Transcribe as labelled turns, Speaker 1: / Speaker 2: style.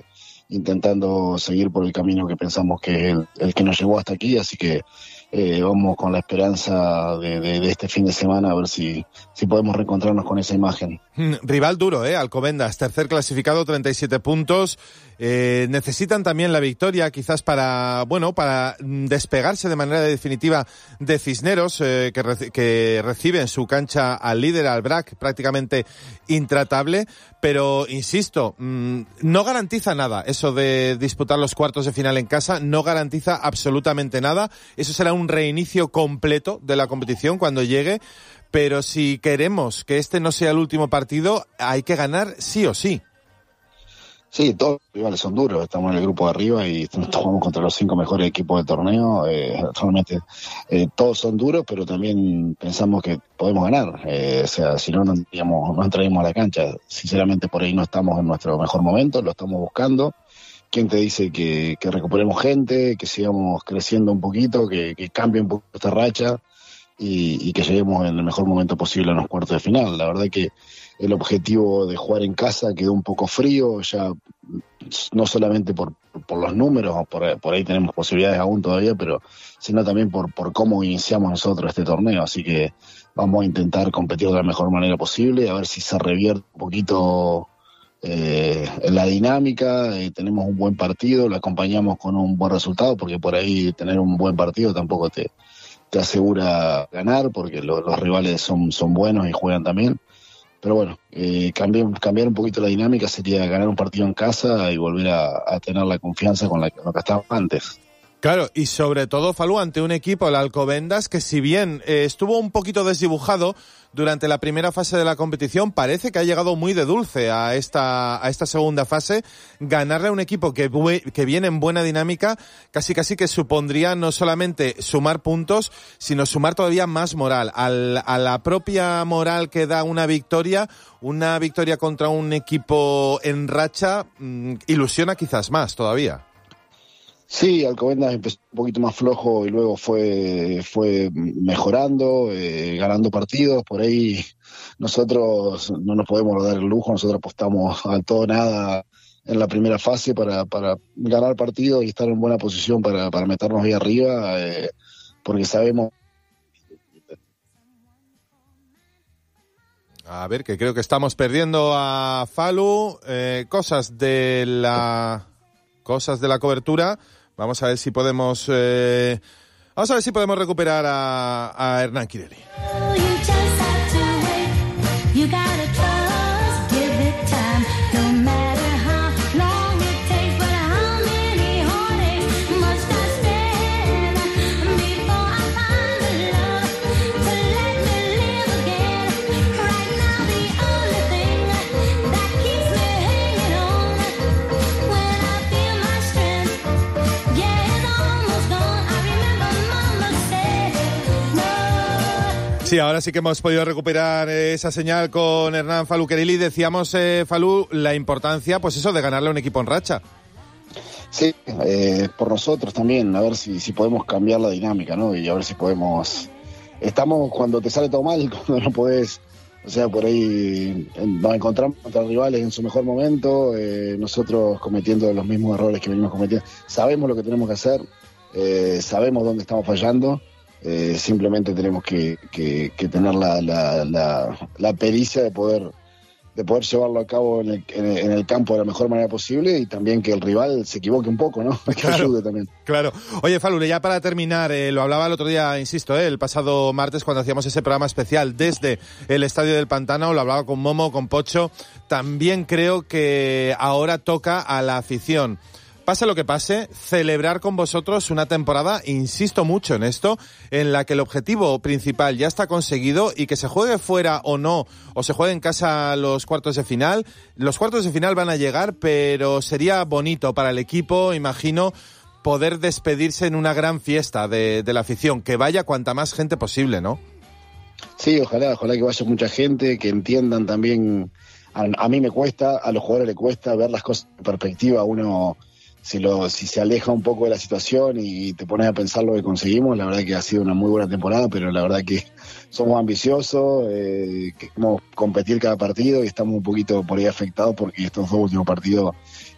Speaker 1: intentando seguir por el camino que pensamos que es el que nos llevó hasta aquí, así que vamos con la esperanza de este fin de semana a ver si podemos reencontrarnos con esa imagen.
Speaker 2: Rival duro, Alcobendas, tercer clasificado, 37 puntos. Necesitan también la victoria, quizás para despegarse de manera definitiva de Cisneros, que recibe en su cancha al líder, al BRAC, prácticamente intratable. Pero, insisto, no garantiza nada eso de disputar los cuartos de final en casa, no garantiza absolutamente nada. Eso será un reinicio completo de la competición cuando llegue. Pero si queremos que este no sea el último partido, hay que ganar sí o sí.
Speaker 1: Sí, todos los rivales son duros. Estamos en el grupo de arriba y jugamos contra los 5 mejores equipos del torneo. Realmente todos son duros, pero también pensamos que podemos ganar. O sea, si no entraríamos a la cancha. Sinceramente, por ahí no estamos en nuestro mejor momento, lo estamos buscando. ¿Quién te dice que recuperemos gente, que sigamos creciendo un poquito, que cambie un poco esta racha y que lleguemos en el mejor momento posible a los cuartos de final? La verdad que el objetivo de jugar en casa quedó un poco frío, ya no solamente por los números, por ahí tenemos posibilidades aún todavía, pero sino también por cómo iniciamos nosotros este torneo, así que vamos a intentar competir de la mejor manera posible, a ver si se revierte un poquito la dinámica, tenemos un buen partido, lo acompañamos con un buen resultado, porque por ahí tener un buen partido tampoco te asegura ganar, porque los rivales son buenos y juegan también. Pero bueno, cambiar un poquito la dinámica sería ganar un partido en casa y volver a tener la confianza con lo que estaba antes.
Speaker 2: Claro, y sobre todo, Falú, ante un equipo, el Alcobendas, que si bien estuvo un poquito desdibujado durante la primera fase de la competición, parece que ha llegado muy de dulce a esta segunda fase. Ganarle a un equipo que viene en buena dinámica, casi que supondría no solamente sumar puntos, sino sumar todavía más moral. A la propia moral que da una victoria contra un equipo en racha, ilusiona quizás más todavía.
Speaker 1: Sí, Alcobendas empezó un poquito más flojo y luego fue mejorando, ganando partidos. Por ahí nosotros no nos podemos dar el lujo, nosotros apostamos al todo nada en la primera fase para ganar partidos y estar en buena posición para meternos ahí arriba, porque sabemos...
Speaker 2: A ver, que creo que estamos perdiendo a Falú, cosas de la cobertura. Vamos a ver si podemos recuperar a Hernán Kireli. Sí, ahora sí que hemos podido recuperar esa señal con Hernán Falú Kireli. Decíamos, Falú, la importancia, pues eso, de ganarle a un equipo en racha.
Speaker 1: Sí, por nosotros también, a ver si podemos cambiar la dinámica, ¿no? Y a ver si podemos... Estamos cuando te sale todo mal, cuando no podés... O sea, por ahí nos encontramos contra rivales en su mejor momento, nosotros cometiendo los mismos errores que venimos cometiendo. Sabemos lo que tenemos que hacer, sabemos dónde estamos fallando. Simplemente tenemos que tener la pericia de poder llevarlo a cabo en el campo de la mejor manera posible y también que el rival se equivoque un poco, ¿no? Que ayude también.
Speaker 2: Claro. Oye, Falú, ya para terminar, lo hablaba el otro día, insisto, el pasado martes cuando hacíamos ese programa especial desde el Estadio del Pantano, lo hablaba con Momo, con Pocho. También creo que ahora toca a la afición, pase lo que pase, celebrar con vosotros una temporada, insisto mucho en esto, en la que el objetivo principal ya está conseguido y que se juegue fuera o no, o se juegue en casa los cuartos de final. Los cuartos de final van a llegar, pero sería bonito para el equipo, imagino, poder despedirse en una gran fiesta de la afición, que vaya cuanta más gente posible, ¿no? Sí,
Speaker 1: ojalá que vaya mucha gente, que entiendan también. A mí me cuesta, a los jugadores les cuesta ver las cosas en perspectiva. Uno... Si se aleja un poco de la situación y te pones a pensar lo que conseguimos, la verdad que ha sido una muy buena temporada, pero la verdad que somos ambiciosos, queremos competir cada partido y estamos un poquito por ahí afectados porque estos dos últimos partidos